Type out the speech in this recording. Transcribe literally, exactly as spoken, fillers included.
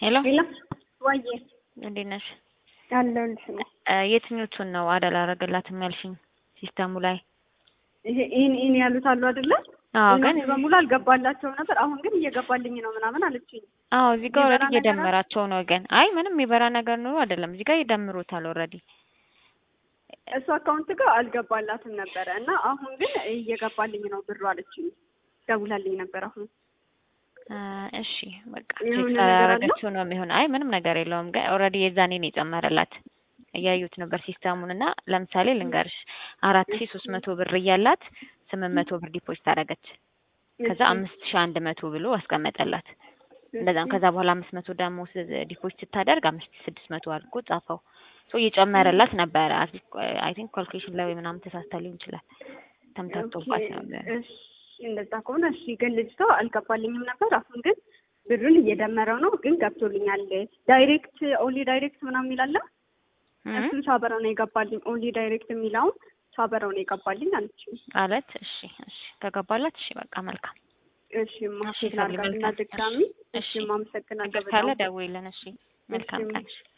ሄሎ ሄሎ ወይ እንዴት ነሽ? አለሁልሽ ነው። የትኞቹን ነው አደል አደረገላትም ያልሽኝ ሲስተሙ ላይ? ይሄ ኢን ኢን ያሉት አሉ አይደለ? አዎ ግን በሙሉ አልገባላቸው ነበር። አሁን ግን እየገባልኝ ነው ምናምን አለችኝ። አዎ እዚህ ጋር ኦልሬዲ እየደመራቸው ነው ግን አይ ምንም ይበራ ነገር ነው አይደለም እዚህ ጋር ይደምሩታል ኦልሬዲ እሱ አካውንት ጋር አልገባላትም ነበር እና አሁን ግን እየገባልኝ ነው ብሩ አለችኝ። ደውላልኝ ነበር አሁን እሺ በቃ ተራረገችው ነው የሚሆን አይ ምንም ነገር የለውም ግን ኦልሬዲ የዛኔ ነው የጨመረላት እያዩት ነበር ሲስተሙን እና ለምሳሌ ልንገርሽ አራት ሺህ ሶስት መቶ ብር እያላት ስምንት መቶ ብር ዲፖዚት አደረገች ከዛ አምስት ሺህ አንድ መቶ ብሎ አስቀመጠላት እንደዛም ከዛ በኋላ አምስት መቶ ደግሞ ዲፖዚት ስታደርግ አምስት ሺህ ስድስት መቶ አድርጎ ጻፈው ሶ እየጨመረላት ነበር አይ ቲንክ ካልኩሌሽን ላይ ምናምን ተሳስታ ሊሆን ይችላል ተምታቶባት ነበር እሺ እንደዛ ከሆነ እሺ ግን ልጅቷ አልገባልኝም ነበር አሁን ግን ብሩን እየደመረው ነው ግን ገብቶልኛል ዳይሬክት ኦንሊ ዳይሬክት ምናምን ይላል እሱን ሳበራው ነው የገባልኝ ኦንሊ ዳይሬክት የሚለው ሳበራው ነው የገባልኝ አለች አለት እሺ እሺ ከገባላት እሺ በቃ መልካም እሺ ማሽላ ጋርና ድጋሚ እሺ ማመሰግናለሁ ካለ ደውይልን እሺ መልካም ቀን